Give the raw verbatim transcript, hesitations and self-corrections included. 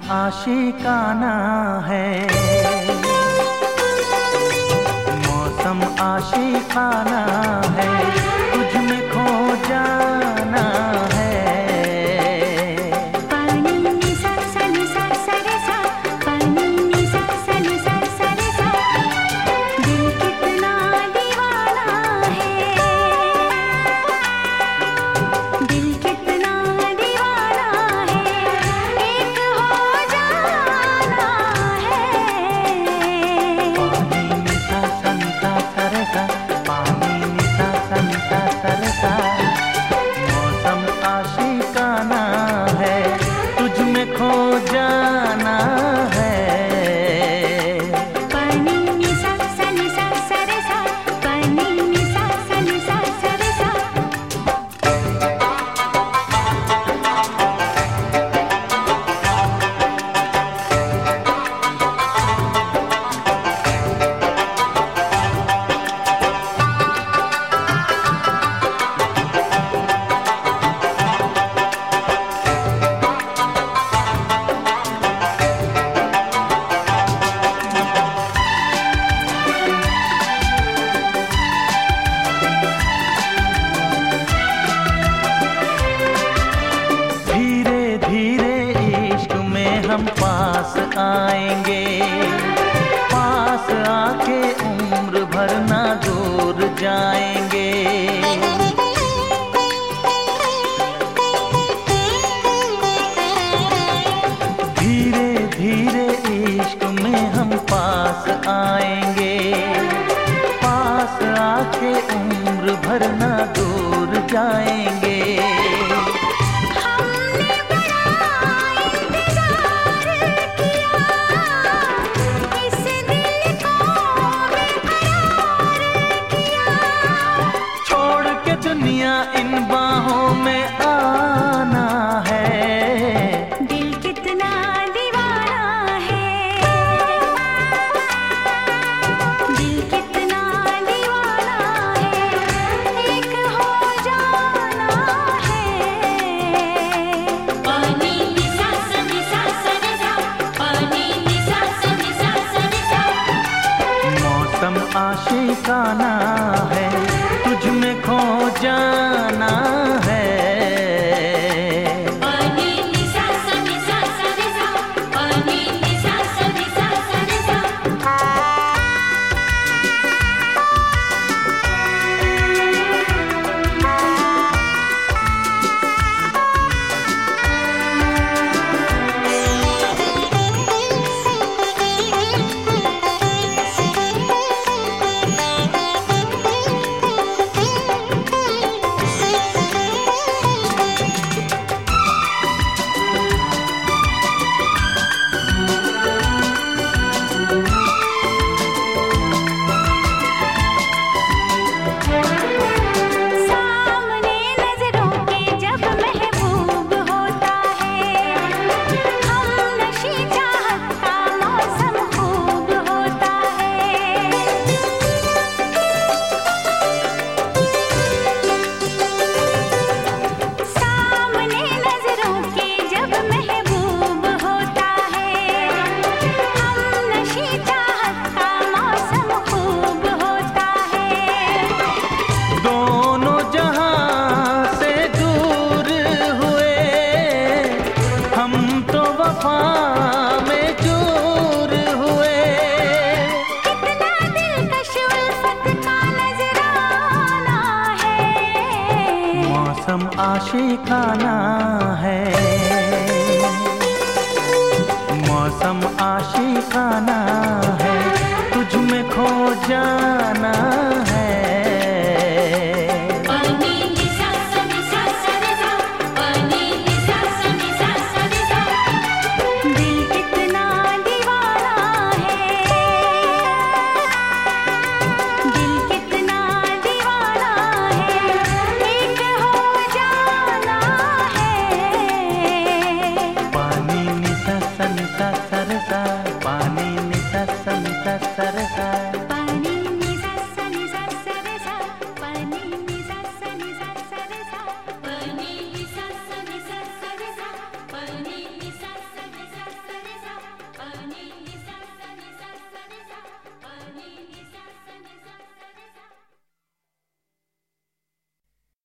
आशिकाना है, मौसम आशिकाना है, तुझ में खो जाना है। पानी में सा सा नि सा सा रे सा, पानी में सा सा नि सा सा रे सा, दिल कितना दीवाना है, दिल कितना दीवाना है, एक हो जाना है। पानी में सा सा नि सा सा रे सा, पानी में सा सा नि सा सा रे सा, मौसम आशिकाना है, तुझ में खो जाना है। पानी में सा सा नि सा सा रे सा, पानी में सा सा नि सा सा रे सा। धीरे धीरे इश्क में हम पास आएंगे, पास आके उम्र भर ना दूर जाएंगे। धीरे धीरे इश्क में हम पास आएंगे, पास आके उम्र भर ना दूर जाएंगे। हमने बड़ा इंतजार किया, इस दिल को बेकरार किया। छोड़ के दुनिया इन बाहों में आना है। दिल कितना दीवाना है, दिल कितना दीवाना है, एक हो जाना है। पानी में सा सा नि सा सा रे सा, पानी में सा सा नि सा सा रे सा। मौसम आशिकाना है, तुझ में खो जाना है। पानी में सा सा नि सा सा रे सा, पानी में सा सा नि सा सा रे सा। सामने नजरों के जब महबूब होता है, हम नशी चाहत का मौसम खूब होता है। सामने नजरों के जब महबूब होता है, हम नशी चाहत का मौसम खूब होता है। दोनों जहां से दूर हुए, हम तो वफा में चूर हुए। कितना दिलकश उल्फत का नजराना है। मौसम आशिकाना है, मौसम आशिकाना